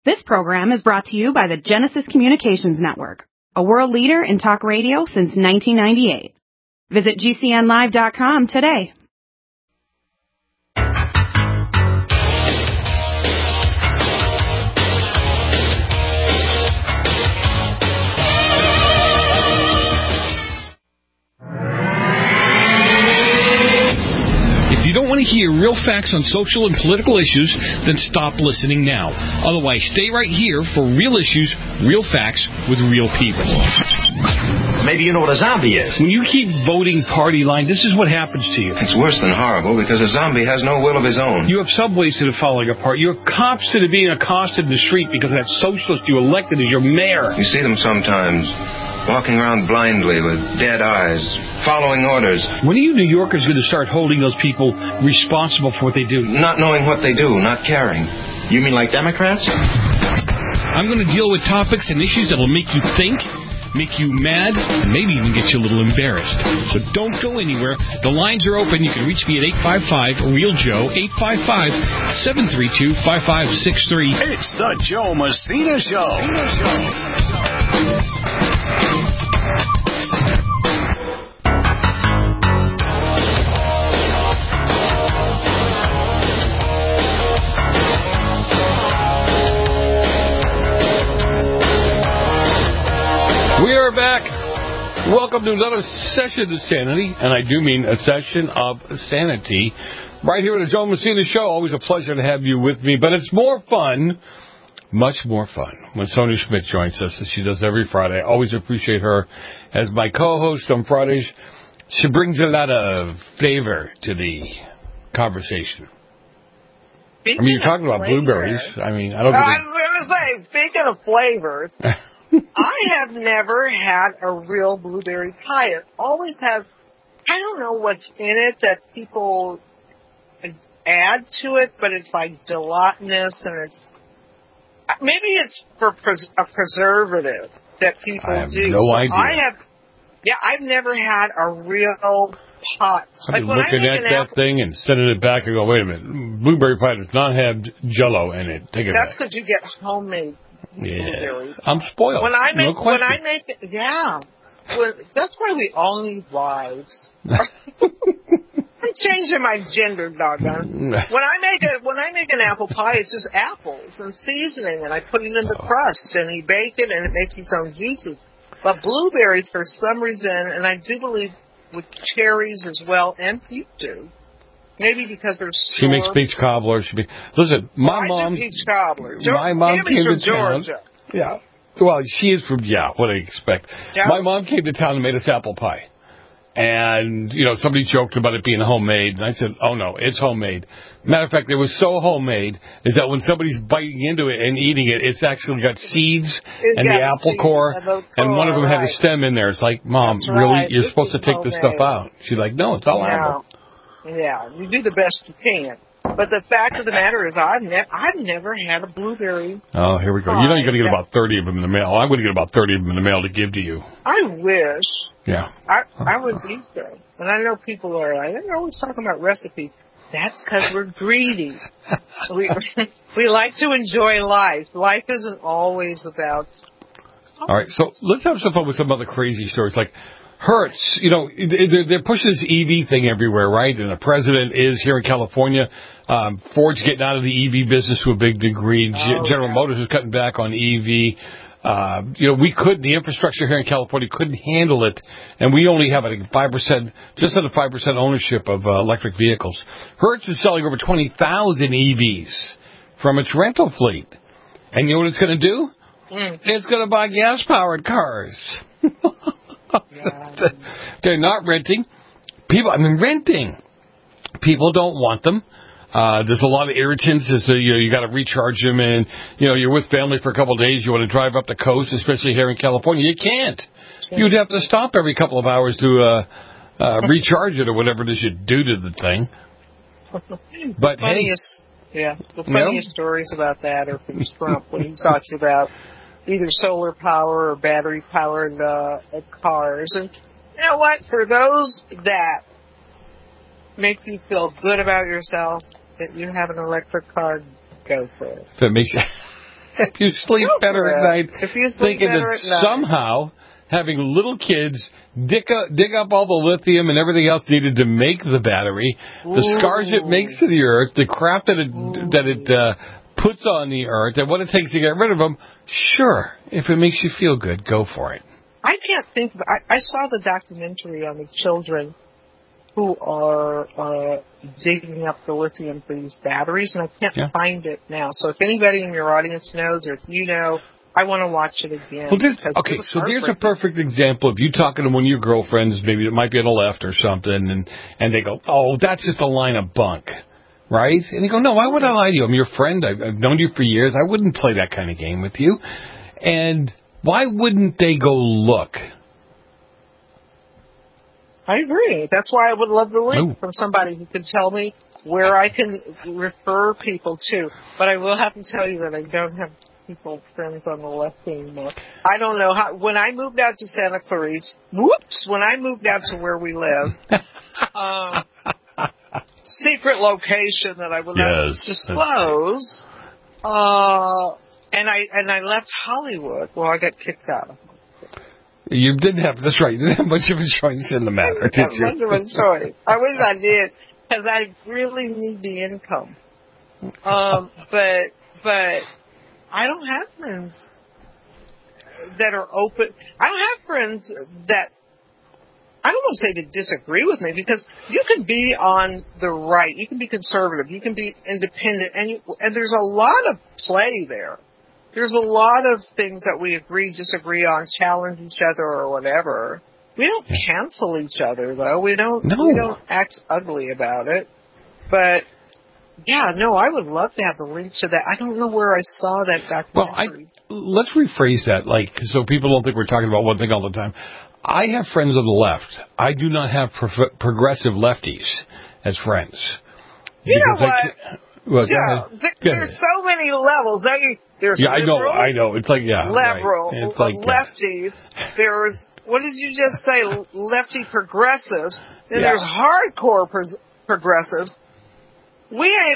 This program is brought to you by the Genesis Communications Network, a world leader in talk radio since 1998. Visit GCNlive.com today. If you don't want to hear real facts on social and political issues, then stop listening now. Otherwise, stay right here for real issues, real facts with real people. Maybe you know what a zombie is. When you keep voting party line, this is what happens to you. It's worse than horrible because a zombie has no will of his own. You have subways that are falling apart. You have cops that are being accosted in the street because that socialist you elected as your mayor. You see them sometimes walking around blindly with dead eyes, following orders. When are you New Yorkers going to start holding those people responsible for what they do? Not knowing what they do, not caring. You mean like Democrats? I'm going to deal with topics and issues that will make you think, make you mad, and maybe even get you a little embarrassed. So don't go anywhere. The lines are open. You can reach me at 855-REAL-JOE, 855-732-5563. It's the Joe Messina Show. We are back. Welcome to another session of sanity, and I do mean a session of sanity, right here at the Joe Messina Show. Always a pleasure to have you with me, but it's more fun, much more fun, when Sonia Schmidt joins us, as she does every Friday. I always appreciate her as my co-host on Fridays. She brings a lot of flavor to the conversation. You're talking about blueberries. I was going to say, speaking of flavors, I have never had a real blueberry pie. It always has, I don't know what's in it that people add to it, but it's like gelatinous and maybe it's for a preservative that people do. I have no idea. I've never had a real pie. I've been looking at that thing and sending it back and go, wait a minute, blueberry pie does not have Jell-O in it. Take it That's back. because you get homemade. Yeah, I'm spoiled. That's why we all need wives. I'm changing my gender, doggone. When I make an apple pie, it's just apples and seasoning, and I put it in the crust, and you bake it, and it makes its own juices. But blueberries, for some reason, and I do believe with cherries as well, and peach too. Maybe because they're store. She makes peach cobbler. Listen, my mom. Peach cobbler. My mom came from to town. Georgia. Yeah. Well, she is from, what do you expect? Yeah. My mom came to town and made us apple pie. And, somebody joked about it being homemade. And I said, oh, no, it's homemade. Matter of fact, it was so homemade is that when somebody's biting into it and eating it, it's actually got seeds and the apple core. And one of them had a stem in there. It's like, Mom, That's really? right. You're supposed to take this stuff out. She's like, no, it's all apple. Yeah, you do the best you can. But the fact of the matter is, I've never had a blueberry. Oh, here we go. You're going to get about 30 of them in the mail. I'm going to get about 30 of them in the mail to give to you. I wish. Yeah. I would do so. And I know people are like, they're always talking about recipes. That's because we're greedy. we like to enjoy life. Life isn't always about... All right, so let's have some fun with some other crazy stories. Like Hertz, they're pushing this EV thing everywhere, right? And the president is here in California. Ford's getting out of the EV business to a big degree. General Motors is cutting back on EV. The infrastructure here in California couldn't handle it, and we only have, 5%, just under 5% ownership of electric vehicles. Hertz is selling over 20,000 EVs from its rental fleet. And you know what it's going to do? It's going to buy gas-powered cars. They're not renting. Renting. People don't want them. There's a lot of irritants. You got to recharge them, and you're with family for a couple of days. You want to drive up the coast, especially here in California. You can't. You'd have to stop every couple of hours to recharge it or whatever it is you do to the thing. But the funniest stories about that are from Trump when he talks about either solar power or battery powered cars. And you know what? For those that make you feel good about yourself, that you have an electric car, go for it. If it makes you... If you sleep better at night, if you sleep thinking better that at night. somehow having little kids dig up all the lithium and everything else needed to make the battery, the scars it makes to the earth, the crap that it puts on the earth, and what it takes to get rid of them, sure, if it makes you feel good, go for it. I can't think. I saw the documentary on the children who are digging up the lithium for these batteries, and I can't find it now. So if anybody in your audience knows, or if you know, I want to watch it again. Well, so there's a perfect example of you talking to one of your girlfriends, maybe it might be on the left or something, and they go, oh, that's just a line of bunk, right? And you go, no, why would I lie to you? I'm your friend. I've known you for years. I wouldn't play that kind of game with you. And why wouldn't they go look? I agree. That's why I would love the link from somebody who could tell me where I can refer people to. But I will have to tell you that I don't have friends on the left anymore. I don't know how. When I moved out to Santa Clarita, when I moved out to where we live, secret location that I will not disclose, and I left Hollywood. Well, I got kicked out. You didn't have, that's right, you didn't have much of a choice in the matter, did you? Much of a choice. I wish I did, because I really need the income. But I don't have friends that are open. I don't have friends that, I don't want to say that disagree with me, because you can be on the right, you can be conservative, you can be independent, and there's a lot of play there. There's a lot of things that we disagree on, challenge each other or whatever. We don't cancel each other, though. We don't act ugly about it. But yeah, no, I would love to have the link to that. I don't know where I saw that documentary. Well, let's rephrase that, so people don't think we're talking about one thing all the time. I have friends on the left. I do not have progressive lefties as friends. You know what? There's so many levels. There's liberal, I know. It's like, liberal, right. It's like lefties. There's, what did you just say? Lefty progressives. Then there's hardcore progressives. We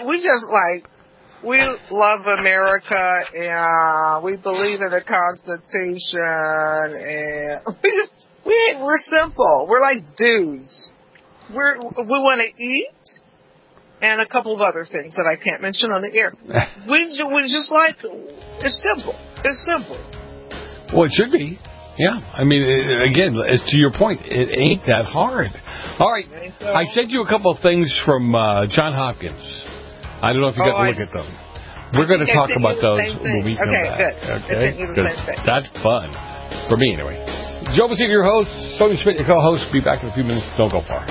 love America, and we believe in the Constitution, and we're simple. We're like dudes. We want to eat, and a couple of other things that I can't mention on the air. We just like, it's simple. It's simple. Well, it should be. Yeah. I mean, again, as to your point, it ain't that hard. All right. I sent you a couple of things from John Hopkins. I don't know if you got to look at them. We're going to talk about those when we come back. Good. Okay, good. That's fun. For me, anyway. Joe Messina, your host. Sonia Schmidt, your co-host. Be back in a few minutes. Don't go far.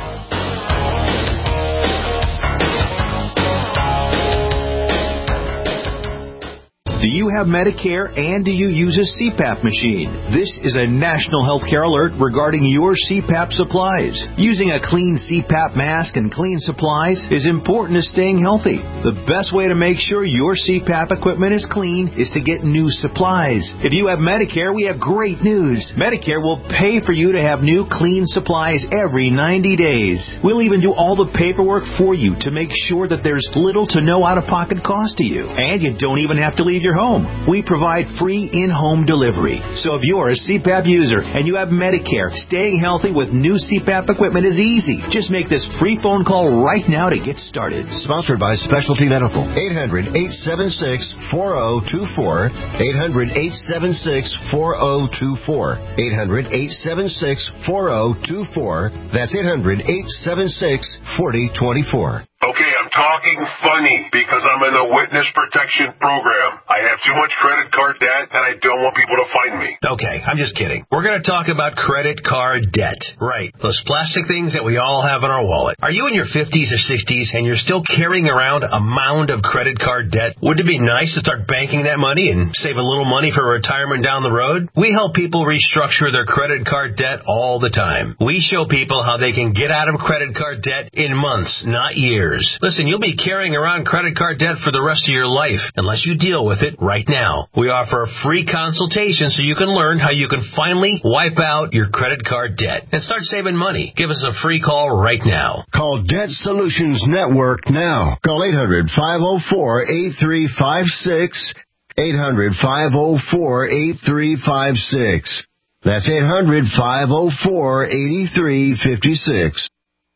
Do you have Medicare and do you use a CPAP machine? This is a national healthcare alert regarding your CPAP supplies. Using a clean CPAP mask and clean supplies is important to staying healthy. The best way to make sure your CPAP equipment is clean is to get new supplies. If you have Medicare, we have great news. Medicare will pay for you to have new clean supplies every 90 days. We'll even do all the paperwork for you to make sure that there's little to no out-of-pocket cost to you. And you don't even have to leave your home. We provide free in-home delivery. So if you're a CPAP user and you have Medicare, staying healthy with new CPAP equipment is easy. Just make this free phone call right now to get started. Sponsored by Specialty Medical. 800-876-4024. 800-876-4024. 800-876-4024. That's 800-876-4024. Okay, I'm talking funny because I'm in the witness protection program. I have too much credit card debt and I don't want people to find me. Okay, I'm just kidding. We're going to talk about credit card debt. Right, those plastic things that we all have in our wallet. Are you in your 50s or 60s and you're still carrying around a mound of credit card debt? Wouldn't it be nice to start banking that money and save a little money for retirement down the road? We help people restructure their credit card debt all the time. We show people how they can get out of credit card debt in months, not years. Listen, you'll be carrying around credit card debt for the rest of your life unless you deal with it right now. We offer a free consultation so you can learn how you can finally wipe out your credit card debt and start saving money. Give us a free call right now. Call Debt Solutions Network now. Call 800-504-8356. 800-504-8356. That's 800-504-8356.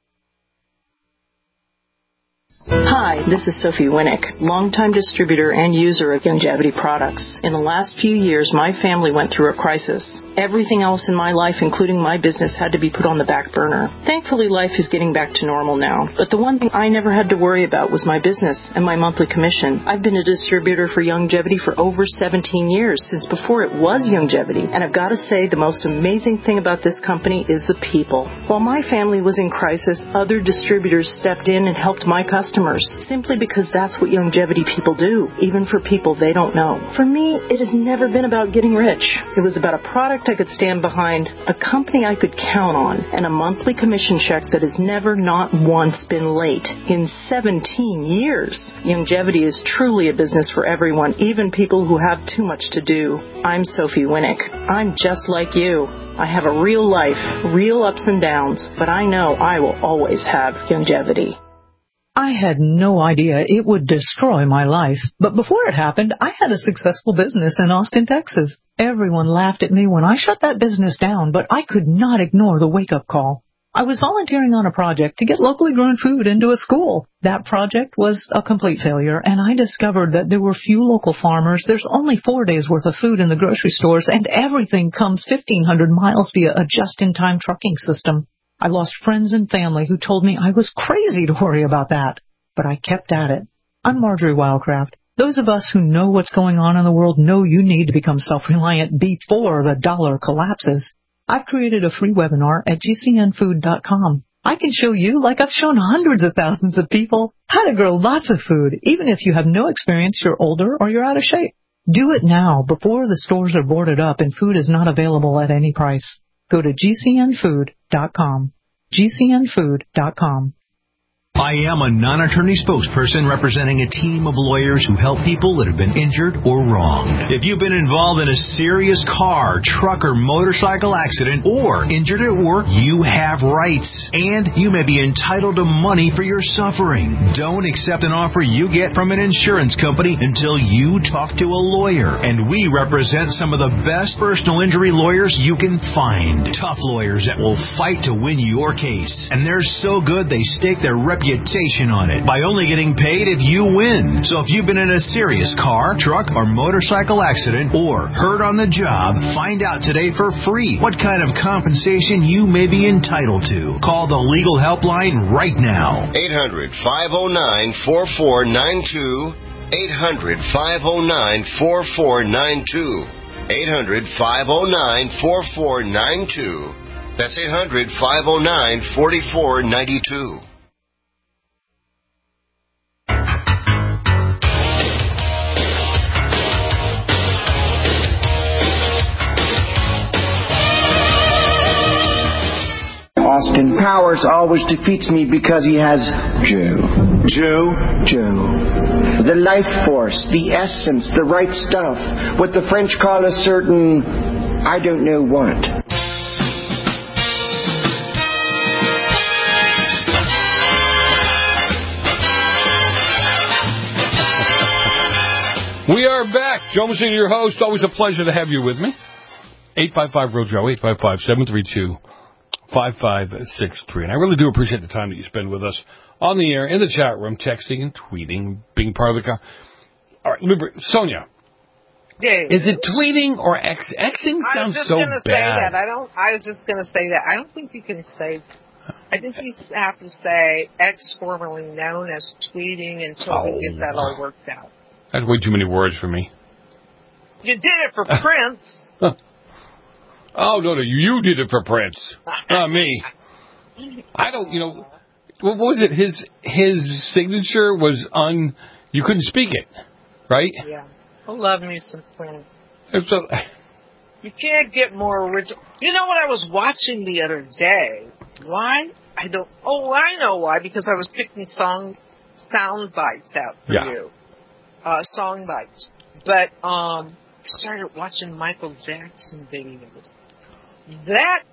Hi, this is Sophie Winnick, longtime distributor and user of Youngevity products. In the last few years, my family went through a crisis. Everything else in my life, including my business, had to be put on the back burner. Thankfully, life is getting back to normal now. But the one thing I never had to worry about was my business and my monthly commission. I've been a distributor for Youngevity for over 17 years, since before it was Youngevity. And I've got to say, the most amazing thing about this company is the people. While my family was in crisis, other distributors stepped in and helped my customers, simply because that's what Youngevity people do, even for people they don't know. For me, it has never been about getting rich. It was about a product I could stand behind, a company I could count on, and a monthly commission check that has never, not once, been late. In 17 years, Youngevity is truly a business for everyone, even people who have too much to do. I'm Sophie Winnick. I'm just like you. I have a real life, real ups and downs, but I know I will always have Youngevity. I had no idea it would destroy my life, but before it happened, I had a successful business in Austin, Texas. Everyone laughed at me when I shut that business down, but I could not ignore the wake-up call. I was volunteering on a project to get locally grown food into a school. That project was a complete failure, and I discovered that there were few local farmers. There's only 4 days' worth of food in the grocery stores, and everything comes 1,500 miles via a just-in-time trucking system. I lost friends and family who told me I was crazy to worry about that, but I kept at it. I'm Marjorie Wildcraft. Those of us who know what's going on in the world know you need to become self-reliant before the dollar collapses. I've created a free webinar at gcnfood.com. I can show you, like I've shown hundreds of thousands of people, how to grow lots of food, even if you have no experience, you're older, or you're out of shape. Do it now before the stores are boarded up and food is not available at any price. Go to gcnfood.com. gcnfood.com. I am a non-attorney spokesperson representing a team of lawyers who help people that have been injured or wronged. If you've been involved in a serious car, truck, or motorcycle accident or injured at work, you have rights, and you may be entitled to money for your suffering. Don't accept an offer you get from an insurance company until you talk to a lawyer. And we represent some of the best personal injury lawyers you can find. Tough lawyers that will fight to win your case. And they're so good they stake their reputation on it by only getting paid if you win. So if you've been in a serious car, truck, or motorcycle accident or hurt on the job, find out today for free what kind of compensation you may be entitled to. Call the legal helpline right now. 800-509-4492. 800-509-4492. 800-509-4492. That's 800-509-4492. Austin Powers always defeats me because he has Joe. The life force, the essence, the right stuff. What the French call a certain, I don't know what. We are back. Joe Messina, your host. Always a pleasure to have you with me. 855-REAL-JOE, 855-732-5563. And I really do appreciate the time that you spend with us on the air, in the chat room, texting and tweeting, being part of the car. All right, remember, Sonia. Yeah. Is it tweeting or Xing sounds so bad. I was just going to say that. I don't think you can say. I think you have to say X, formerly known as tweeting, until we get that all worked out. That's way too many words for me. You did it for Prince. Oh, no, you did it for Prince. Not me. I don't, what was it? His signature was you couldn't speak it, right? Yeah. I love me some Prince. You can't get more original. You know what I was watching the other day? Why? I know why. Because I was picking sound bites out for you. Song bites. But I started watching Michael Jackson videos. That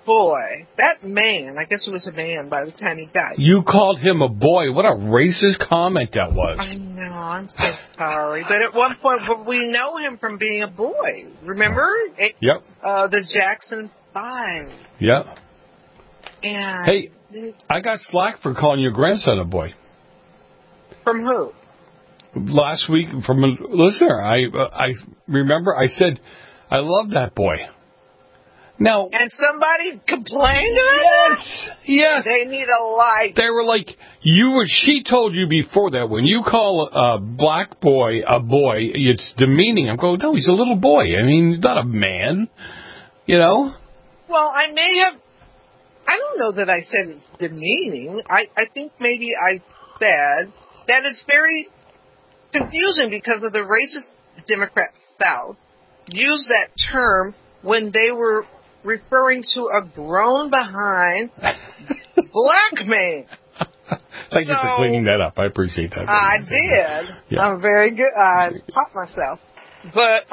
boy. That man, I guess it was a man by the time he died. You called him a boy. What a racist comment that was. I know, I'm so sorry. But at one point, we know him from being a boy. Remember? Yep. The Jackson 5. Yep. And hey, I got slack for calling your grandson a boy. From who? Last week from a listener. I remember I said, I love that boy. Now, and somebody complained about it? Yes. They need a light. They were like, she told you before that when you call a black boy a boy, it's demeaning. I'm going, no, he's a little boy. I mean, he's not a man, you know? Well, I don't know that I said it's demeaning. I think maybe I said that it's very confusing because of the racist Democrat South used that term when they were referring to a grown behind black man. Thank you for cleaning that up. I appreciate that. I did. Yeah. I'm very good. I popped myself. But,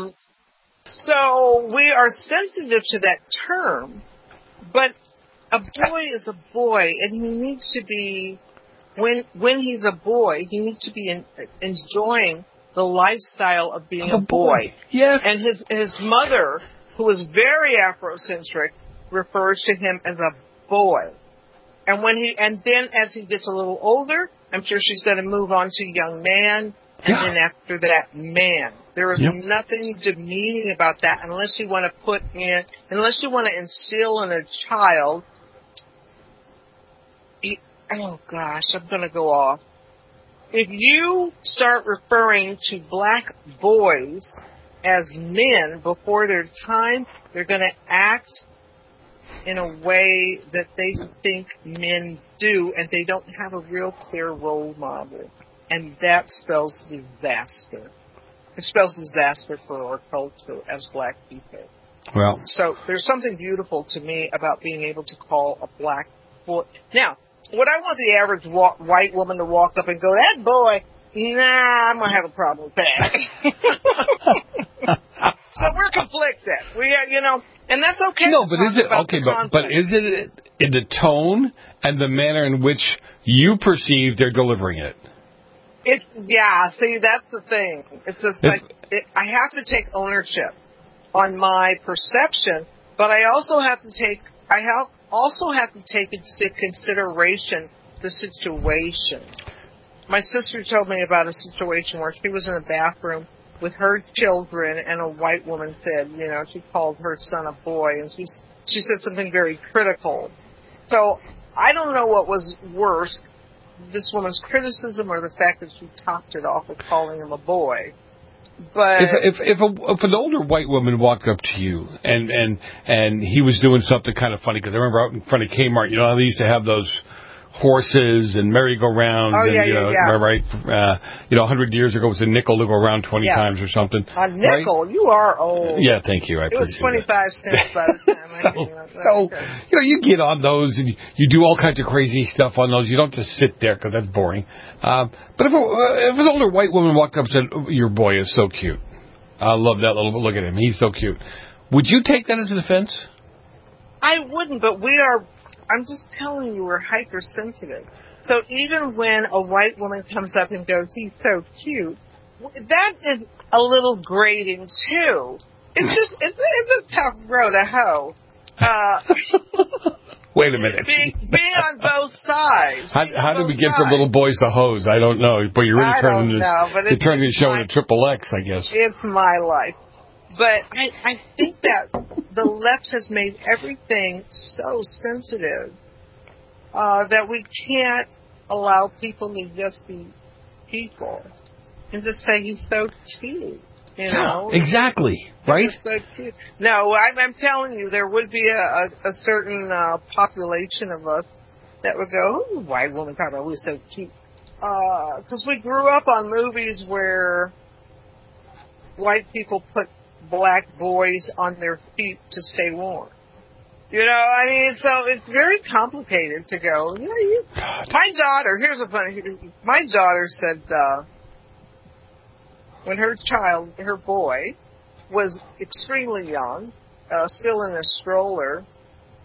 so we are sensitive to that term, but a boy is a boy, and he needs to be, when he's a boy, he needs to be enjoying the lifestyle of being a boy. Yes. And his mother, who is very Afrocentric, refers to him as a boy. And then as he gets a little older, I'm sure she's going to move on to young man, and then after that, man. There is nothing demeaning about that unless you want to instill in a child. Oh gosh, I'm going to go off. If you start referring to black boys as men before their time, they're going to act in a way that they think men do, and they don't have a real clear role model. And that spells disaster. It spells disaster for our culture as black people. Well, so there's something beautiful to me about being able to call a black boy. Now, would I want the average white woman to walk up and go, that boy, nah, I'm going to have a problem with that. So we're conflicted. And that's okay. No, but is it okay? But is it in the tone and the manner in which you perceive they're delivering it? See, that's the thing. It's just I have to take ownership on my perception, but I also have to take into consideration the situation. My sister told me about a situation where she was in a bathroom with her children, and a white woman said, she called her son a boy, and she said something very critical. So I don't know what was worse, this woman's criticism or the fact that she topped it off with calling him a boy. But if an older white woman walked up to you and he was doing something kind of funny, because I remember out in front of Kmart, how they used to have those horses and merry-go-rounds. Right? 100 years ago it was a nickel to go around 20 times or something. A nickel? Right? You are old. Yeah, thank you. It was 25 cents by the time I knew that. So, you get on those and you do all kinds of crazy stuff on those. You don't just sit there because that's boring. But if an older white woman walked up and said, your boy is so cute. I love that little, look at him. He's so cute. Would you take that as an offense? I wouldn't, but I'm just telling you, we're hypersensitive. So even when a white woman comes up and goes, he's so cute, that is a little grating too. It's a tough road to hoe. Wait a minute. Being on both sides. How did we get from little boys to hoes? I don't know. But you're really turning the show into XXX, I guess. It's my life. But I think that the left has made everything so sensitive that we can't allow people to just be people and just say he's so cute. Yeah, exactly. Right? So cute. No, I'm telling you, there would be a certain population of us that would go, "Ooh, white woman talking about we're so cute," because we grew up on movies where white people put black boys on their feet to stay warm. So it's very complicated to go, my daughter, my daughter said, when her boy was extremely young, still in a stroller,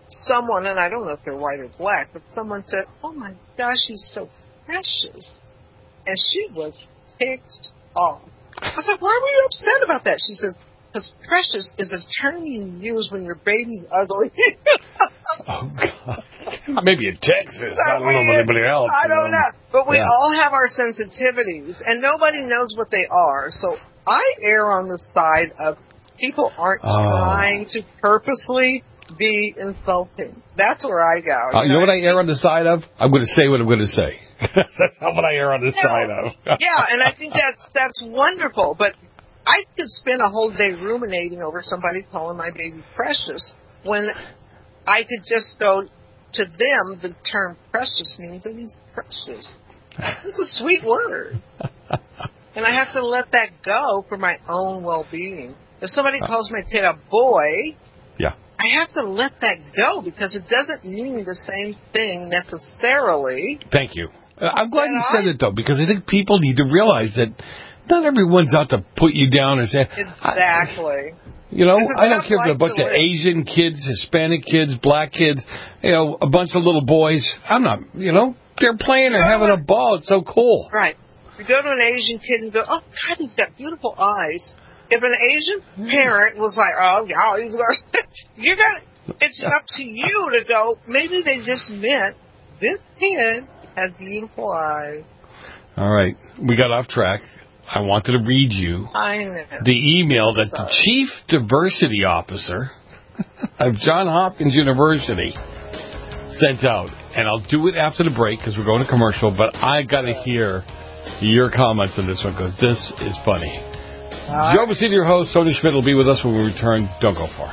someone, and I don't know if they're white or black, but someone said, "Oh my gosh, he's so precious," and she was ticked off. I was like, "Why were you upset about that?" She says, "Because precious is a term you use when your baby's ugly." Oh, God. Maybe in Texas. I don't know about anybody else. I don't know. But we all have our sensitivities, and nobody knows what they are. So I err on the side of people aren't trying to purposely be insulting. That's where I go. You know what I err on the side of? I'm going to say what I'm going to say. That's not what I err on the side of. Yeah, and I think that's wonderful. But I could spend a whole day ruminating over somebody calling my baby precious when I could just go to them. The term precious means that he's precious. It's a sweet word. And I have to let that go for my own well-being. If somebody calls my kid a boy, I have to let that go because it doesn't mean the same thing necessarily. Thank you. I'm glad you said it, though, because I think people need to realize that not everyone's out to put you down and say... Exactly. I don't care if a bunch of Asian kids, Hispanic kids, black kids, a bunch of little boys. I'm not, they're playing and having a ball. It's so cool. Right. You go to an Asian kid and go, "Oh, God, he's got beautiful eyes." If an Asian parent was like, "Oh, yeah, it's up to you to go, maybe they just meant this kid has beautiful eyes. All right. We got off track. I wanted to read you the email that the Chief Diversity Officer of Johns Hopkins University sent out. And I'll do it after the break because we're going to commercial, but I got to hear your comments on this one because this is funny. Joe Messina, your host. Sonia Schmidt will be with us when we return. Don't go far.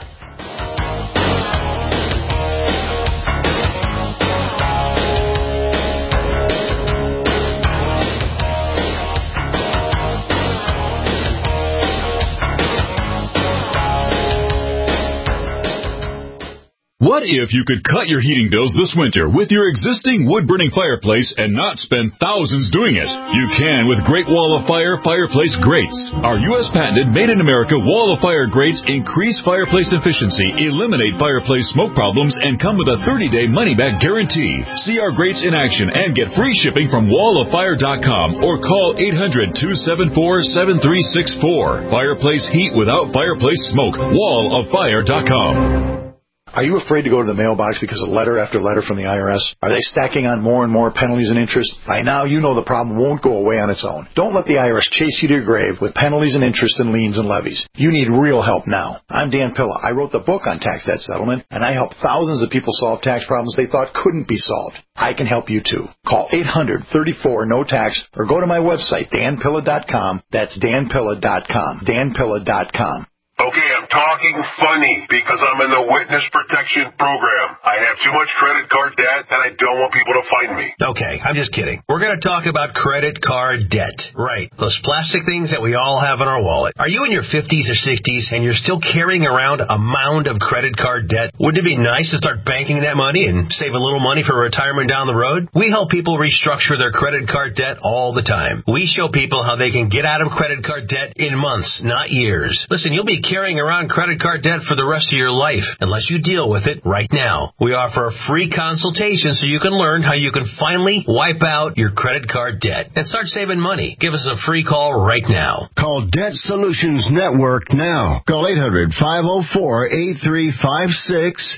What if you could cut your heating bills this winter with your existing wood-burning fireplace and not spend thousands doing it? You can with Great Wall of Fire fireplace grates. Our U.S. patented made-in-America Wall of Fire grates increase fireplace efficiency, eliminate fireplace smoke problems, and come with a 30-day money-back guarantee. See our grates in action and get free shipping from walloffire.com or call 800-274-7364. Fireplace heat without fireplace smoke. walloffire.com. Are you afraid to go to the mailbox because of letter after letter from the IRS? Are they stacking on more and more penalties and interest? By now, you know the problem won't go away on its own. Don't let the IRS chase you to your grave with penalties and interest and liens and levies. You need real help now. I'm Dan Pilla. I wrote the book on tax debt settlement, and I help thousands of people solve tax problems they thought couldn't be solved. I can help you, too. Call 800-34-NO-TAX or go to my website, danpilla.com. That's danpilla.com. danpilla.com. Okay, I'm talking funny because I'm in the witness protection program. I have too much credit card debt and I don't want people to find me. Okay, I'm just kidding. We're going to talk about credit card debt. Right. Those plastic things that we all have in our wallet. Are you in your 50s or 60s and you're still carrying around a mound of credit card debt? Wouldn't it be nice to start banking that money and save a little money for retirement down the road? We help people restructure their credit card debt all the time. We show people how they can get out of credit card debt in months, not years. Listen, you'll be carrying around credit card debt for the rest of your life unless you deal with it right now. We offer a free consultation so you can learn how you can finally wipe out your credit card debt and start saving money. Give us a free call right now. Call Debt Solutions Network now. Call 800-504-8356.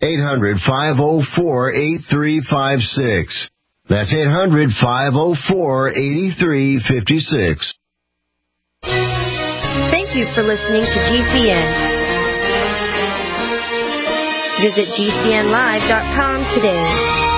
800-504-8356. That's 800-504-8356. Thank you for listening to GCN. Visit GCNlive.com today.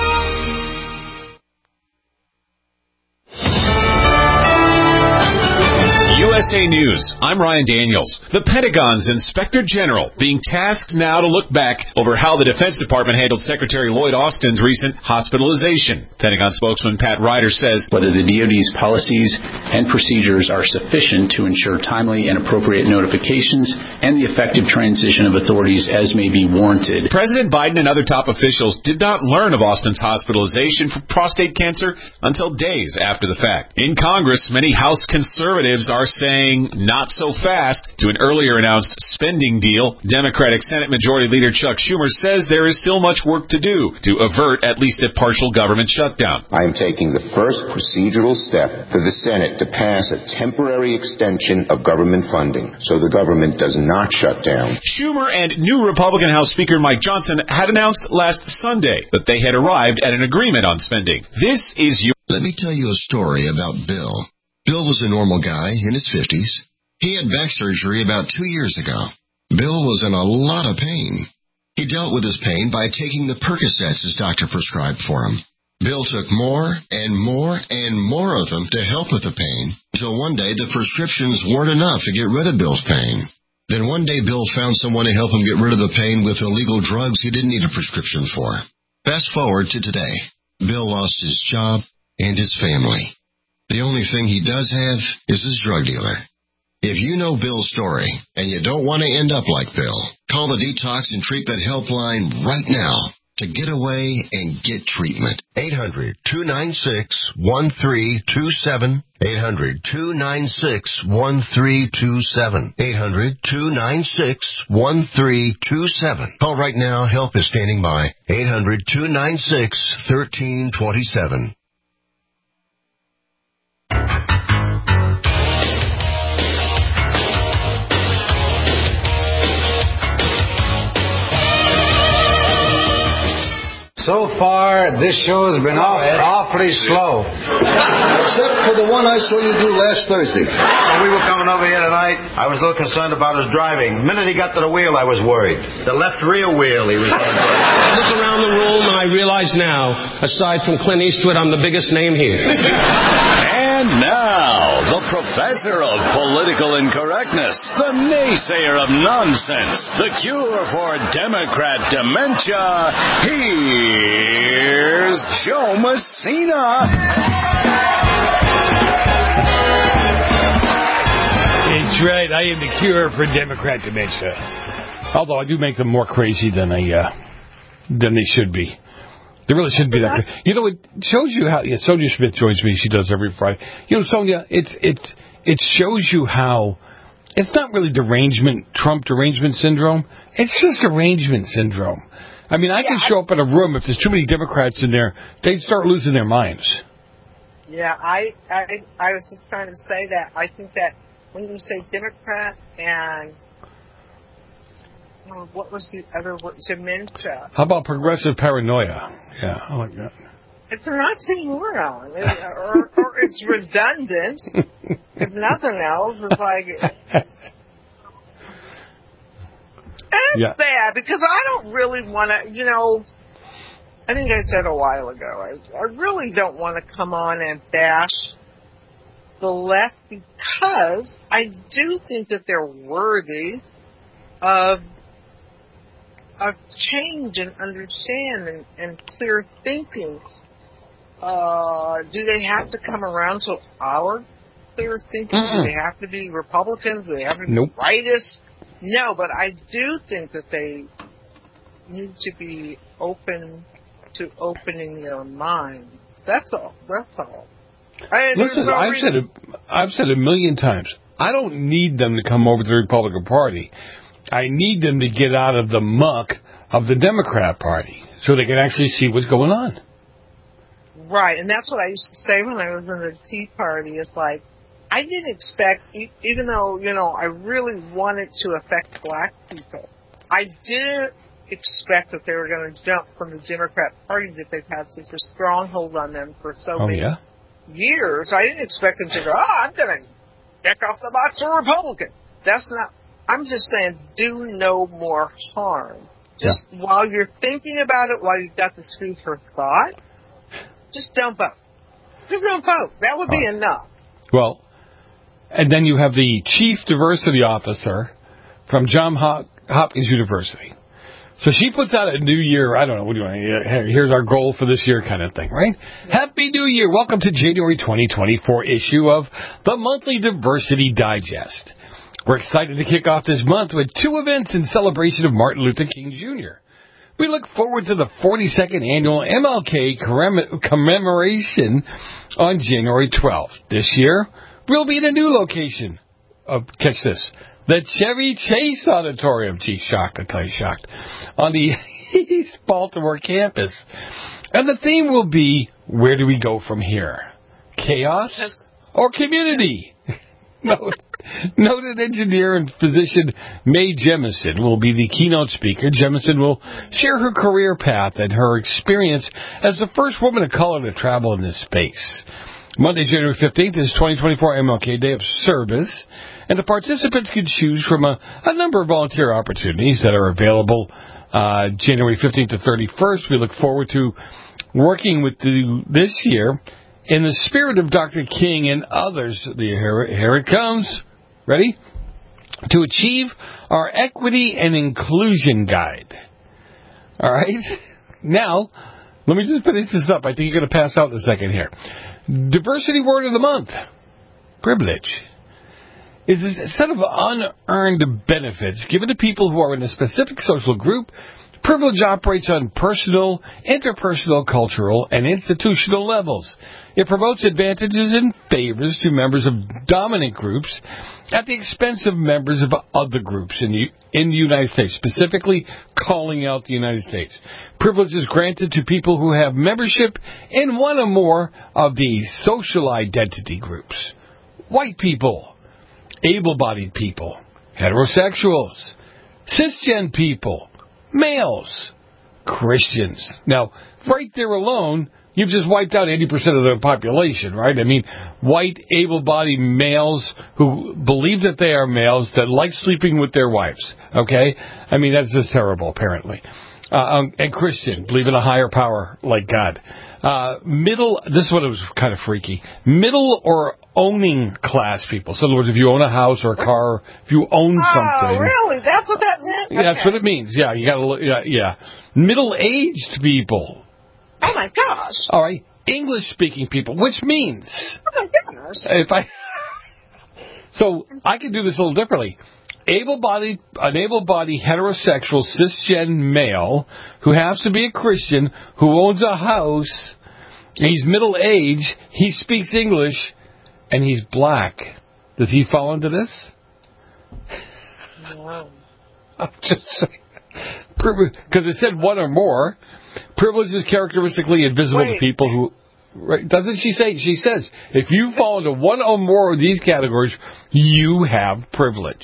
USA News. I'm Ryan Daniels. The Pentagon's Inspector General being tasked now to look back over how the Defense Department handled Secretary Lloyd Austin's recent hospitalization. Pentagon spokesman Pat Ryder says whether the DoD's policies and procedures are sufficient to ensure timely and appropriate notifications and the effective transition of authorities as may be warranted. President Biden and other top officials did not learn of Austin's hospitalization for prostate cancer until days after the fact. In Congress, many House conservatives are saying saying not so fast to an earlier announced spending deal. Democratic Senate Majority Leader Chuck Schumer says there is still much work to do to avert at least a partial government shutdown. I am taking the first procedural step for the Senate to pass a temporary extension of government funding so the government does not shut down. Schumer and new Republican House Speaker Mike Johnson had announced last Sunday that they had arrived at an agreement on spending. This is your... Let me tell you a story about Bill. Bill was a normal guy in his 50s. He had back surgery about 2 years ago. Bill was in a lot of pain. He dealt with his pain by taking the Percocets his doctor prescribed for him. Bill took more and more and more of them to help with the pain, until one day the prescriptions weren't enough to get rid of Bill's pain. Then one day Bill found someone to help him get rid of the pain with illegal drugs he didn't need a prescription for. Fast forward to today. Bill lost his job and his family. The only thing he does have is his drug dealer. If you know Bill's story and you don't want to end up like Bill, call the Detox and Treatment Helpline right now to get away and get treatment. 800-296-1327. 800-296-1327. 800-296-1327. Call right now. Help is standing by. 800-296-1327. So far, this show has been awfully slow. Except for the one I saw you do last Thursday. When we were coming over here tonight, I was a little concerned about his driving. The minute he got to the wheel, I was worried. The left rear wheel, he was going to I look around the room and I realize now, aside from Clint Eastwood, I'm the biggest name here. And now, the professor of political incorrectness, the naysayer of nonsense, the cure for Democrat dementia, here's Joe Messina. That's right. I am the cure for Democrat dementia. Although I do make them more crazy than they should be. They really shouldn't be that crazy. You know, it shows you how. Yeah, Sonia Smith joins me. She does every Friday. You know, Sonia, it shows you how it's not really Trump derangement syndrome. It's just derangement syndrome. I mean, I can show up in a room if there's too many Democrats in there, they'd start losing their minds. Yeah, I was just trying to say that. I think that when you say Democrat and what was the other word? Dementia. How about progressive paranoia? Yeah, I like that. It's an oxymoron, or it's redundant. If nothing else, it's like it's bad because I don't really want to. You know, I think I said a while ago. I really don't want to come on and bash the left because I do think that they're worthy of change and understand and clear thinking. Do they have to come around to our clear thinking? Do they have to be Republicans? Do they have to be rightists? No, but I do think that they need to be open to opening their minds. That's all. Listen, I've said a million times, I don't need them to come over to the Republican Party. I need them to get out of the muck of the Democrat Party so they can actually see what's going on. Right, and that's what I used to say when I was in the Tea Party. It's like, I didn't expect, even though, you know, I really wanted to affect black people, I didn't expect that they were going to jump from the Democrat Party that they've had such a stronghold on them for so many years. I didn't expect them to go, I'm going to check off the box for Republican. That's not, I'm just saying, do no more harm. Just while you're thinking about it, while you've got the food for thought, just don't vote. Just don't vote. That would be enough. Well, and then you have the chief diversity officer from Johns Hopkins University. So she puts out a New Year, I don't know, what do you want? Here's our goal for this year kind of thing, right? Yeah. Happy New Year. Welcome to January 2024 issue of the Monthly Diversity Digest. We're excited to kick off this month with 2 events in celebration of Martin Luther King Jr. We look forward to the 42nd annual MLK commemoration on January 12th. This year, we'll be in a new location. catch this, the Chevy Chase Auditorium. Gee, shocked, I tell you, shocked. On the East Baltimore campus. And the theme will be, where do we go from here? Chaos or community? Noted engineer and physician Mae Jemison will be the keynote speaker. Jemison will share her career path and her experience as the first woman of color to travel in this space. Monday, January 15th is 2024 MLK Day of Service, and the participants can choose from a number of volunteer opportunities that are available January 15th to 31st. We look forward to working with you this year in the spirit of Dr. King and others. Here it comes. Ready? To achieve our equity and inclusion guide. All right? Now, let me just finish this up. I think you're going to pass out in a second here. Diversity word of the month. Privilege. Is a set of unearned benefits given to people who are in a specific social group. Privilege operates on personal, interpersonal, cultural, and institutional levels. It promotes advantages and favors to members of dominant groups at the expense of members of other groups in the United States, specifically calling out the United States. Privilege is granted to people who have membership in one or more of these social identity groups. White people, able-bodied people, heterosexuals, cisgen people, males, Christians. Now, right there alone, you've just wiped out 80% of the population, right? I mean, white, able-bodied males who believe that they are males that like sleeping with their wives, okay? I mean, that's just terrible, apparently. And Christian, believe in a higher power like God. This one was kind of freaky. Middle or owning class people. So in other words, if you own a house or a car, if you own something. Oh, really? That's what that meant? Yeah, that's what it means. Yeah, you gotta look. Yeah. Middle-aged people. Oh my gosh. All right. English-speaking people, which means. Oh my gosh. So I can do this a little differently. An able-bodied heterosexual cisgen male who has to be a Christian, who owns a house, he's middle-aged, he speaks English, and he's black. Does he fall into this? No. I'm just saying. Because it said one or more. Privilege is characteristically invisible to people who... Right, doesn't she say? She says, if you fall into one or more of these categories, you have privilege.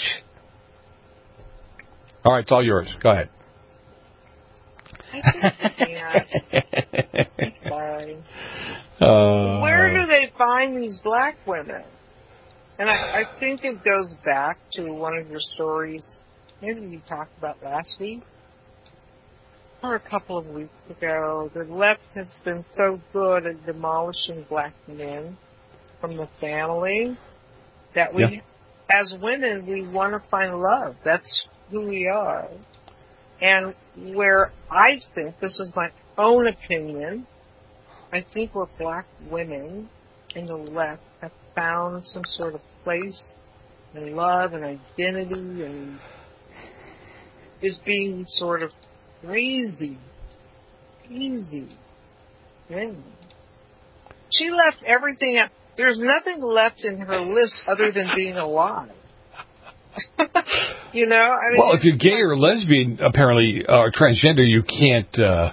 All right, it's all yours. Go ahead. I'm sorry. Where do they find these black women? And I think it goes back to one of your stories, maybe you talked about last week, or a couple of weeks ago. The left has been so good at demolishing black men from the family that we, as women, we want to find love. That's who we are. And where I think, this is my own opinion, I think where black women in the left have found some sort of place and love and identity and is being sort of crazy, easy women. She left everything out. There's nothing left in her list other than being alive. You know, I mean, well, if you're gay or lesbian, apparently, or transgender, you can't,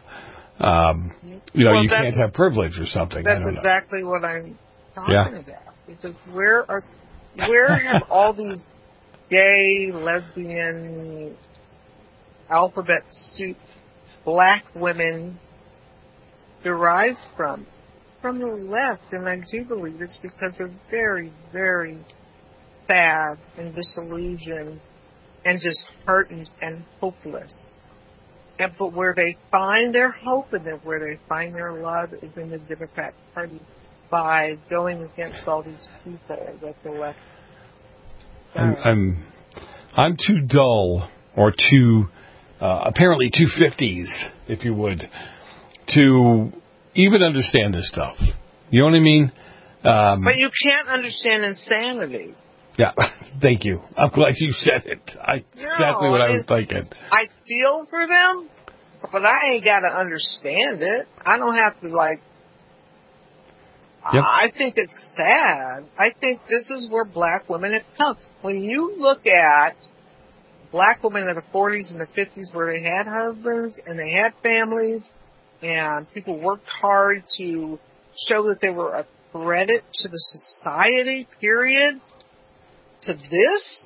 you can't have privilege or something. That's exactly what I'm talking about. It's like, where have all these gay, lesbian, alphabet soup black women derived from? From the left, and I do believe it's because they're very, very sad and disillusioned and just hurt and hopeless. But where they find their hope and where they find their love is in the Democrat Party by going against all these people that the left does. I'm too dull or too apparently too 50s, if you would, to even understand this stuff. You know what I mean? But you can't understand insanity. Yeah, thank you. I'm glad you said it. Exactly what I was thinking. I feel for them, but I ain't got to understand it. I don't have to, Yep. I think it's sad. I think this is where black women have come. When you look at black women in the 40s and the 50s where they had husbands and they had families and people worked hard to show that they were a credit to the society, period, to this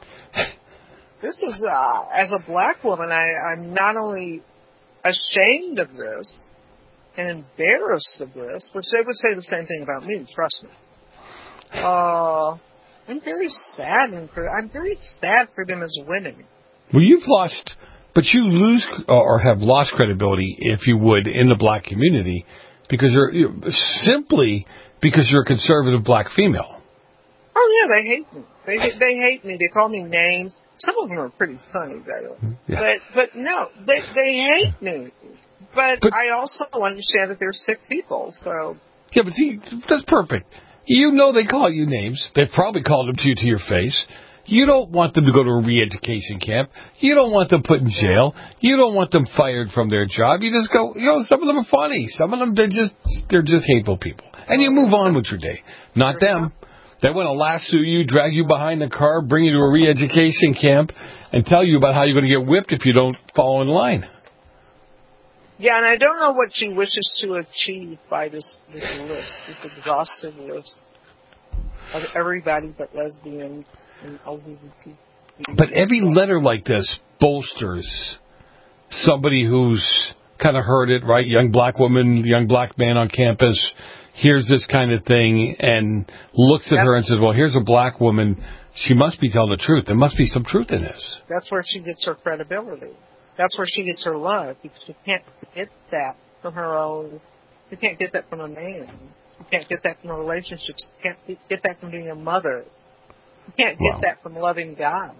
is, as a black woman, I'm not only ashamed of this and embarrassed of this, which they would say the same thing about me, trust me. I'm very sad. I'm very sad for them as women. Well, you've lost, but you lose or have lost credibility, if you would, in the black community because simply because you're a conservative black female. Oh yeah, they hate me. They hate me. They call me names. Some of them are pretty funny, by the way. Yeah. But no, they hate me. But I also understand that they're sick people. So yeah, but see, that's perfect. You know they call you names. They've probably called them to you to your face. You don't want them to go to a re-education camp. You don't want them put in jail. You don't want them fired from their job. You just go, some of them are funny. Some of them, they're just hateful people. And you move on with your day. Not them. They want to lasso you, drag you behind the car, bring you to a re-education camp, and tell you about how you're going to get whipped if you don't fall in line. Yeah, and I don't know what she wishes to achieve by this list, this exhaustive list of everybody but lesbians and LGBT. But every letter like this bolsters somebody who's kind of heard it, right? Young black woman, young black man on campus hears this kind of thing and looks at her and says, well, here's a black woman. She must be telling the truth. There must be some truth in this. That's where she gets her credibility. That's where she gets her love, because she can't get that from her own. You can't get that from a man. You can't get that from a relationship. You can't get that from being a mother. You can't get that from loving God.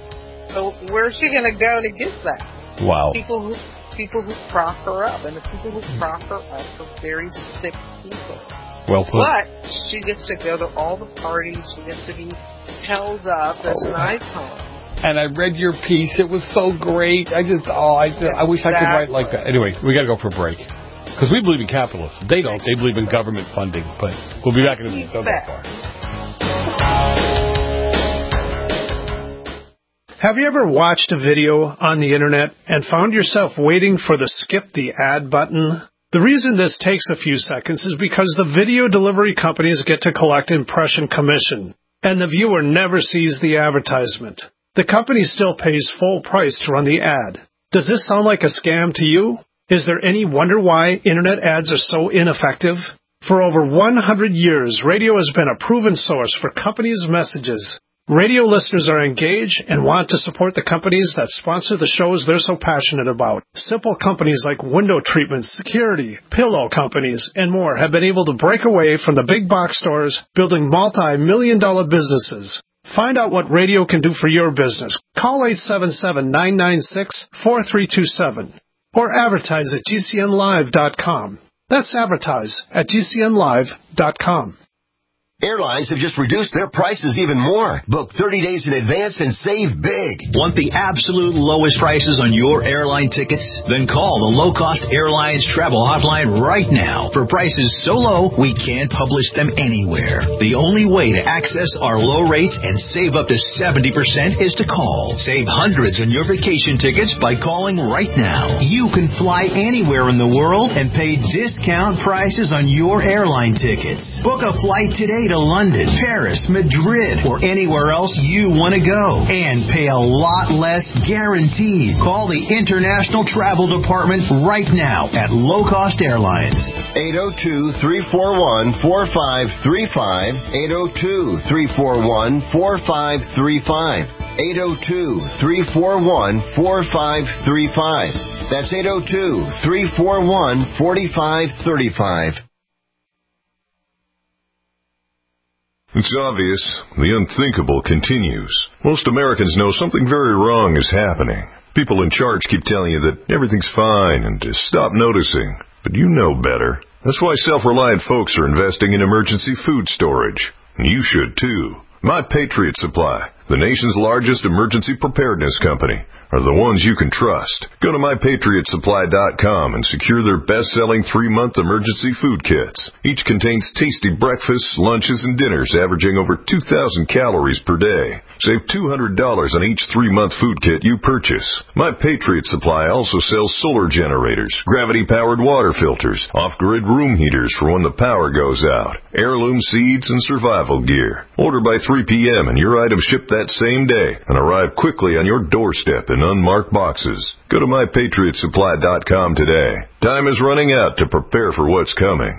So where's she going to go to get that? Wow. People who prop her up, and the people who prop her up are very sick people. Well put. But she gets to go to all the parties. She gets to be held up as an icon. And I read your piece. It was so great. I wish I could write like that. Anyway, we got to go for a break. Because we believe in capitalism. They don't. They believe in government funding. But we'll be back in a minute. Don't go far. Have you ever watched a video on the internet and found yourself waiting for the skip the ad button? The reason this takes a few seconds is because the video delivery companies get to collect impression commission, and the viewer never sees the advertisement. The company still pays full price to run the ad. Does this sound like a scam to you? Is there any wonder why internet ads are so ineffective? For over 100 years, radio has been a proven source for companies' messages. Radio listeners are engaged and want to support the companies that sponsor the shows they're so passionate about. Simple companies like window treatments, security, pillow companies, and more have been able to break away from the big box stores, building multi-million-dollar businesses. Find out what radio can do for your business. Call 877-996-4327 or advertise at GCNlive.com. That's advertise at GCNlive.com. Airlines have just reduced their prices even more. Book 30 days in advance and save big. Want the absolute lowest prices on your airline tickets? Then call the Low Cost Airlines Travel Hotline right now. For prices so low, we can't publish them anywhere. The only way to access our low rates and save up to 70% is to call. Save hundreds on your vacation tickets by calling right now. You can fly anywhere in the world and pay discount prices on your airline tickets. Book a flight today to London, Paris, Madrid, or anywhere else you want to go, and pay a lot less guaranteed. Call the International Travel Department right now at Low Cost Airlines. 802-341-4535. 802-341-4535. 802-341-4535. That's 802-341-4535. It's obvious. The unthinkable continues. Most Americans know something very wrong is happening. People in charge keep telling you that everything's fine and to stop noticing. But you know better. That's why self-reliant folks are investing in emergency food storage. And you should too. My Patriot Supply. The nation's largest emergency preparedness company are the ones you can trust. Go to MyPatriotSupply.com and secure their best-selling 3-month emergency food kits. Each contains tasty breakfasts, lunches, and dinners averaging over 2,000 calories per day. Save $200 on each 3-month food kit you purchase. My Patriot Supply also sells solar generators, gravity-powered water filters, off-grid room heaters for when the power goes out, heirloom seeds, and survival gear. Order by 3 p.m. and your items ship that same day and arrive quickly on your doorstep in unmarked boxes. Go to MyPatriotSupply.com today. Time is running out to prepare for what's coming.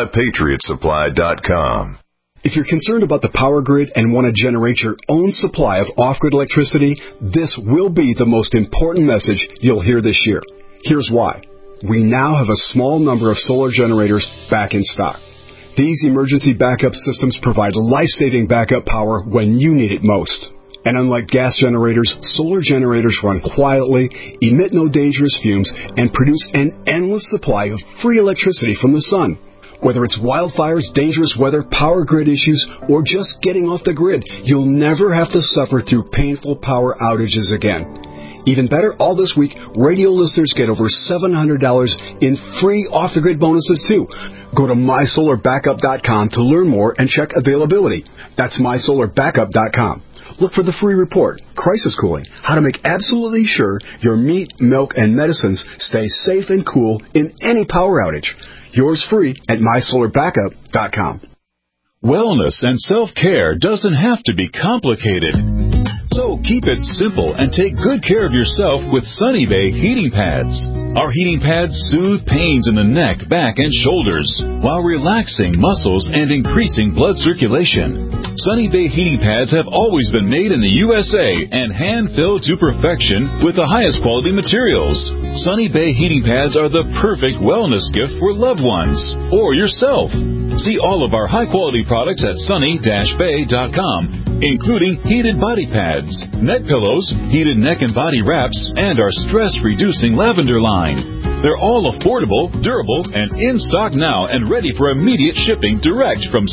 MyPatriotSupply.com. If you're concerned about the power grid and want to generate your own supply of off-grid electricity, this will be the most important message you'll hear this year. Here's why. We now have a small number of solar generators back in stock. These emergency backup systems provide life-saving backup power when you need it most. And unlike gas generators, solar generators run quietly, emit no dangerous fumes, and produce an endless supply of free electricity from the sun. Whether it's wildfires, dangerous weather, power grid issues, or just getting off the grid, you'll never have to suffer through painful power outages again. Even better, all this week, radio listeners get over $700 in free off-the-grid bonuses, too. Go to MySolarBackup.com to learn more and check availability. That's MySolarBackup.com. Look for the free report, Crisis Cooling, how to make absolutely sure your meat, milk, and medicines stay safe and cool in any power outage. Yours free at MySolarBackup.com. Wellness and self-care doesn't have to be complicated. So keep it simple and take good care of yourself with Sunny Bay heating pads. Our heating pads soothe pains in the neck, back, and shoulders while relaxing muscles and increasing blood circulation. Sunny Bay heating pads have always been made in the USA and hand-filled to perfection with the highest quality materials. Sunny Bay heating pads are the perfect wellness gift for loved ones or yourself. See all of our high-quality products at sunny-bay.com, including heated body pads, neck pillows, heated neck and body wraps, and our stress-reducing lavender line. They're all affordable, durable, and in stock now and ready for immediate shipping direct from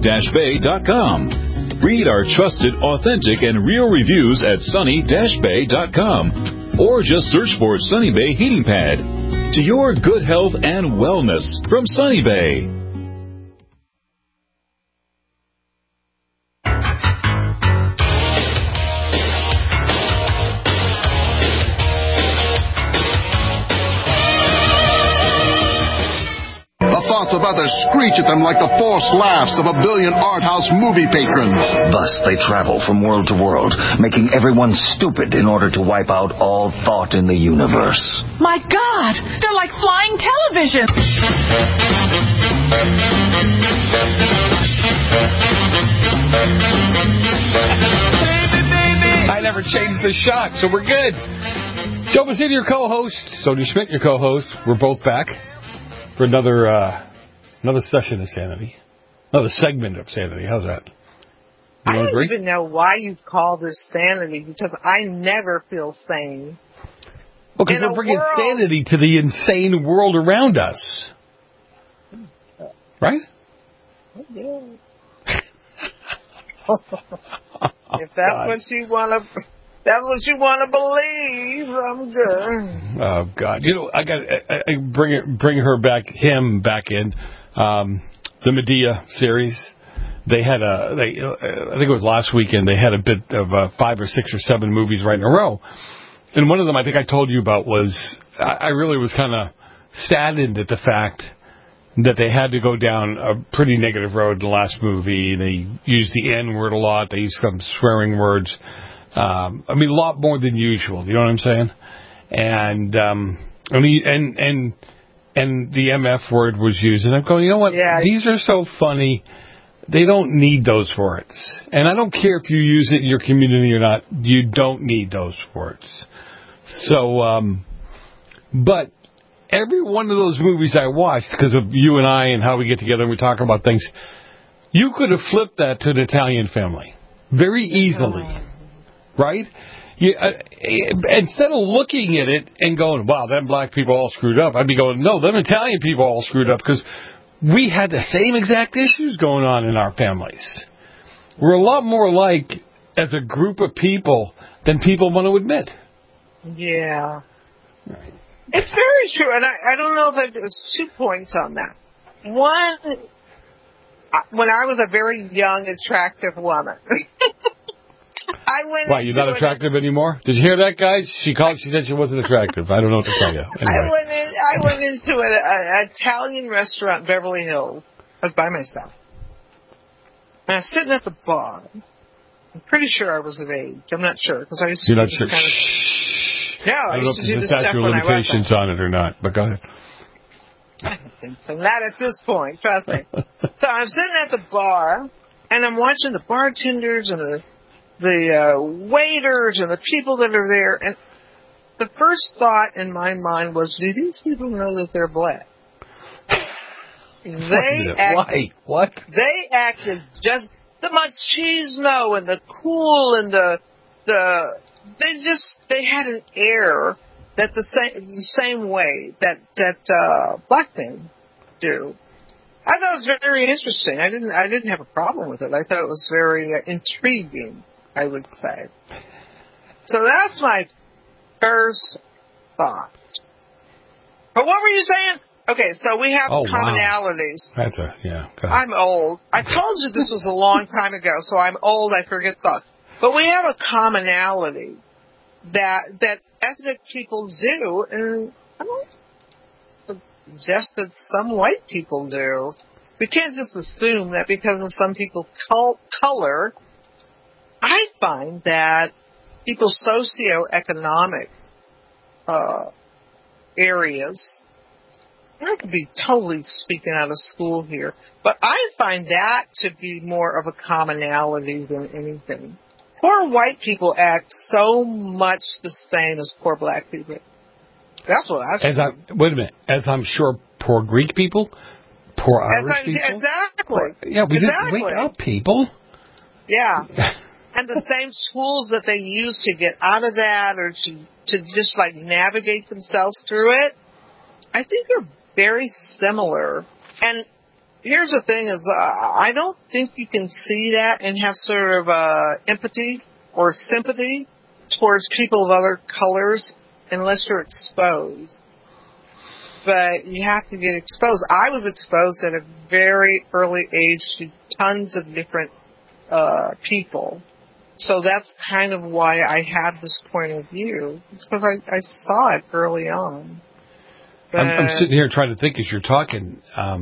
sunny-bay.com. Read our trusted, authentic, and real reviews at sunny-bay.com or just search for Sunny Bay Heating Pad. To your good health and wellness from Sunny Bay. About to screech at them like the forced laughs of 1 billion art house movie patrons. Thus they travel from world to world, making everyone stupid in order to wipe out all thought in the universe. My God, they're like flying television. I never changed the shot, so we're good. Joe Bassini, your co-host. Sonia Schmidt, your co-host. We're both back for another session of Sanity. Another segment of Sanity. How's that? I don't even know why you call this Sanity, because I never feel sane. Well, because we're bringing sanity to the insane world around us. Right? Yeah. If that's what you want to... That's what you want to believe. I'm good. Oh God! You know, I bring him back in. The Medea series. They had I think it was last weekend. They had a bit of 5 or 6 or 7 movies right in a row, and one of them I think I told you about was I really was kind of saddened at the fact that they had to go down a pretty negative road in the last movie. They used the N-word a lot. They used some swearing words. I mean, a lot more than usual. You know what I'm saying? And and the MF word was used. And I'm going, you know what? Yeah. These are so funny. They don't need those words. And I don't care if you use it in your community or not. You don't need those words. So, but every one of those movies I watched, because of you and I and how we get together and we talk about things, you could have flipped that to an Italian family very easily. Right? Instead of looking at it and going, wow, them black people all screwed up, I'd be going, no, them Italian people all screwed up, because we had the same exact issues going on in our families. We're a lot more like as a group of people than people want to admit. Yeah. It's very true, and I don't know if there's 2 points on that. One, when I was a very young, attractive woman, I went. Why, you're not attractive anymore? Did you hear that, guys? She said she wasn't attractive. I don't know what to tell you. Anyway. I went into an Italian restaurant in Beverly Hills. I was by myself. And I was sitting at the bar. I'm pretty sure I was of age. I'm not sure, because I used to You're do not sure? kind of... No, I don't know if used to do there's this a stuff statute of when I was limitations on it or not, but go ahead. I don't think so. Not at this point, trust me. So I'm sitting at the bar, and I'm watching the bartenders and the waiters and the people that are there, and the first thought in my mind was, do these people know that they're black? Why? What? They acted just the machismo and the cool and they had an air that the same way that black men do. I thought it was very interesting. I didn't have a problem with it. I thought it was very intriguing, I would say. So that's my first thought. But what were you saying? Okay, so we have commonalities. Wow. That's go ahead. I'm old. I told you this was a long time ago, so I'm old. I forget thoughts. But we have a commonality that ethnic people do, and I don't suggest that some white people do. We can't just assume that because of some people's color. I find that people's socioeconomic areas, I could be totally speaking out of school here, but I find that to be more of a commonality than anything. Poor white people act so much the same as poor black people. That's what I've seen. Wait a minute. As I'm sure poor Greek people, poor Irish people. Exactly. We didn't wake up, people. Yeah. And the same tools that they use to get out of that or to just like navigate themselves through it, I think are very similar. And here's the thing is, I don't think you can see that and have sort of empathy or sympathy towards people of other colors unless you're exposed. But you have to get exposed. I was exposed at a very early age to tons of different people. So that's kind of why I have this point of view. It's because I saw it early on. I'm sitting here trying to think as you're talking.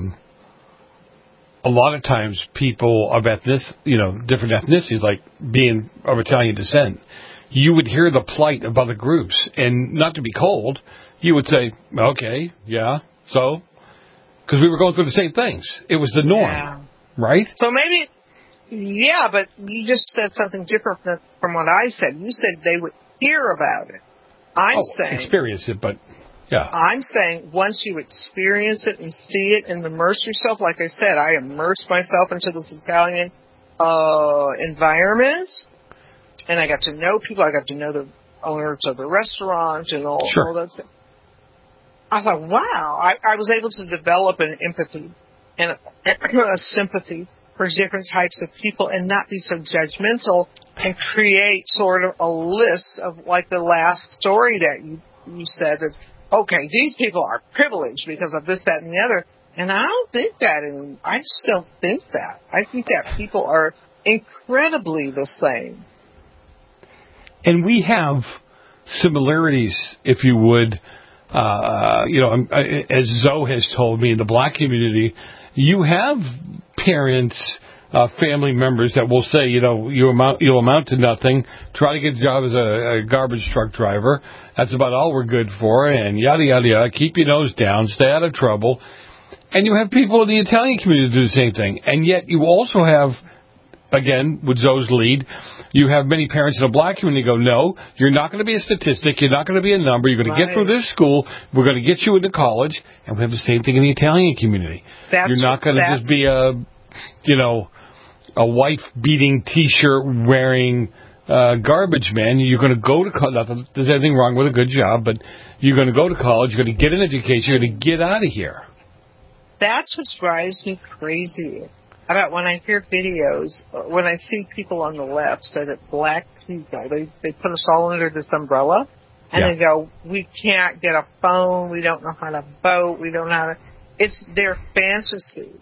A lot of times people of different ethnicities, like being of Italian descent, you would hear the plight of other groups. And not to be cold, you would say, okay, yeah, so? Because we were going through the same things. It was the norm, right? So maybe, yeah, but you just said something different from what I said. You said they would hear about it. I'm saying experience it, but yeah. I'm saying once you experience it and see it and immerse yourself, like I said, I immersed myself into this Italian environment, and I got to know people. I got to know the owners of the restaurant and all that stuff. I thought, wow, I was able to develop an empathy and a sympathy for different types of people and not be so judgmental and create sort of a list of, like the last story that you said, that, okay, these people are privileged because of this, that, and the other. And I don't think that, and I just don't think that. I think that people are incredibly the same. And we have similarities, if you would, as Zoe has told me, in the black community, you have parents, family members that will say, you'll amount to nothing. Try to get a job as a garbage truck driver. That's about all we're good for, and yada, yada, yada. Keep your nose down. Stay out of trouble. And you have people in the Italian community do the same thing. And yet you also have, again, with Zoe's lead, you have many parents in the black community go, no, you're not going to be a statistic. You're not going to be a number. You're going to get through this school. We're going to get you into college. And we have the same thing in the Italian community. You're not going to just be a wife-beating, T-shirt wearing garbage man. You're going to go to college. Not that there's anything wrong with a good job, but you're going to go to college. You're going to get an education. You're going to get out of here. That's what drives me crazy. about when I hear videos, when I see people on the left say that black people, they put us all under this umbrella, and they go, we can't get a phone, we don't know how to vote, we don't know how to... It's their fantasy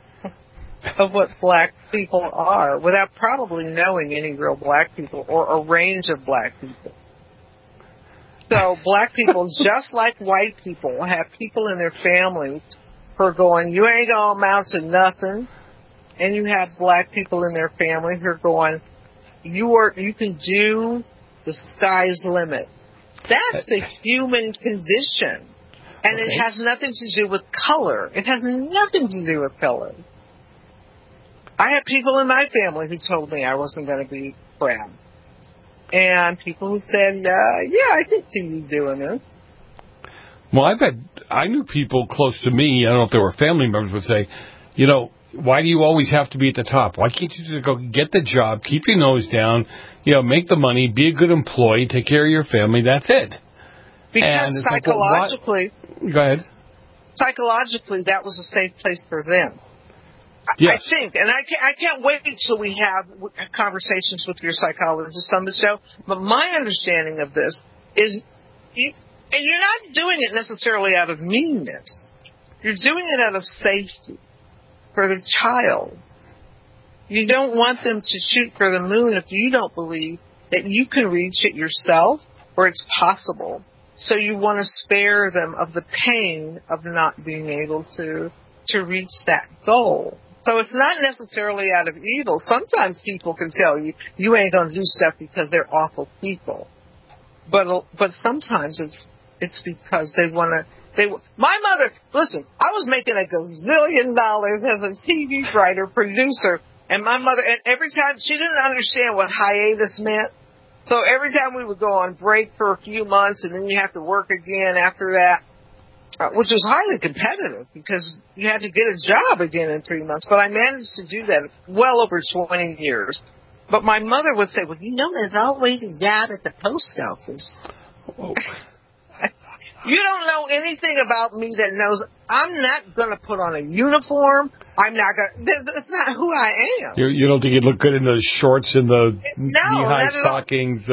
of what black people are, without probably knowing any real black people or a range of black people. So black people, just like white people, have people in their families who are going, you ain't going to amount to nothing. And you have black people in their family who are going, you can do, the sky's the limit. That's the human condition. And it has nothing to do with color. It has nothing to do with color. I had people in my family who told me I wasn't going to be brown. And people who said, yeah, I could see you doing this. Well, I knew people close to me, I don't know if they were family members, would say, you know, why do you always have to be at the top? Why can't you just go get the job, keep your nose down, you know, make the money, be a good employee, take care of your family, that's it. Because psychologically... Go ahead. Psychologically, that was a safe place for them. Yes. I think, and I can't wait until we have conversations with your psychologist on the show, but my understanding of this is, and you're not doing it necessarily out of meanness. You're doing it out of safety for the child. You don't want them to shoot for the moon if you don't believe that you can reach it yourself or it's possible. So you want to spare them of the pain of not being able to reach that goal. So it's not necessarily out of evil. Sometimes people can tell you, you ain't going to do stuff because they're awful people. But sometimes it's because they want to. My mother, listen, I was making $1 gazillion as a TV writer, producer, and my mother, and every time, she didn't understand what hiatus meant. So every time we would go on break for a few months and then you have to work again after that, which was highly competitive because you had to get a job again in 3 months. But I managed to do that well over 20 years. But my mother would say, well, you know, there's always a job at the post office. Oh. You don't know anything about me that knows I'm not going to put on a uniform. I'm not going to. It's not who I am. You don't think you'd look good in those shorts and the knee-high stockings?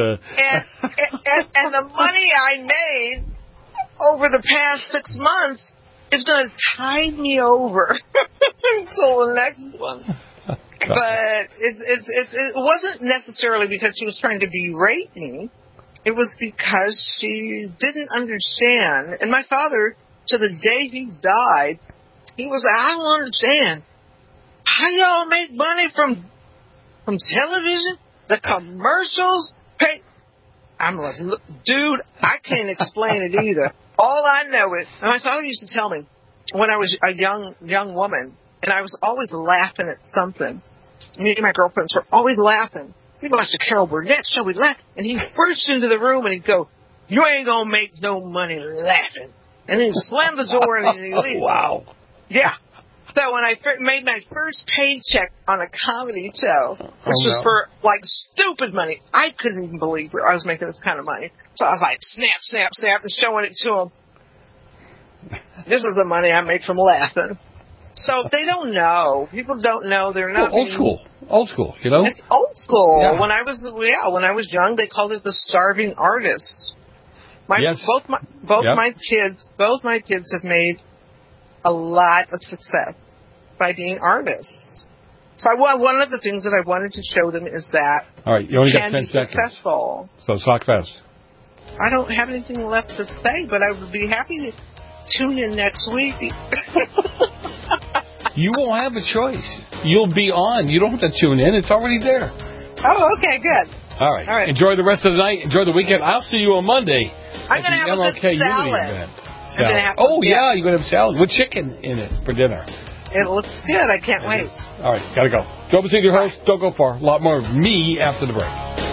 And the money I made over the past 6 months is going to tide me over until the next one. But it wasn't necessarily because she was trying to berate me. It was because she didn't understand. And my father, to the day he died, he was like, I don't understand. How y'all make money from television? The commercials? I'm like, look, dude, I can't explain it either. All I know is, and my father used to tell me when I was a young woman, and I was always laughing at something. Me and my girlfriends were always laughing. We watched the Carol Burnett show, we'd laugh, and he'd burst into the room and he'd go, you ain't gonna make no money laughing. And then he'd slam the door and he'd leave. Wow. Yeah. So when I made my first paycheck on a comedy show, which was for, like, stupid money, I couldn't even believe I was making this kind of money. So I was like, snap, snap, snap, and showing it to him. This is the money I make from laughing. So they don't know. People don't know. They're not old school, you know? It's old school. Yeah. When I was young, they called it the starving artist. Both my kids have made a lot of success by being artists. So one of the things that I wanted to show them is that all right, you only got 10 be seconds. Successful. So talk fast. I don't have anything left to say, but I would be happy to tune in next week. You won't have a choice. You'll be on. You don't have to tune in. It's already there. Oh, okay, good. All right. Enjoy the rest of the night. Enjoy the weekend. I'll see you on Monday. I'm going to have a good salad. You're going to have salad with chicken in it for dinner. It looks good. I can't wait. All right, got to go. Joe Bazinga, your host. Don't go far. A lot more of me after the break.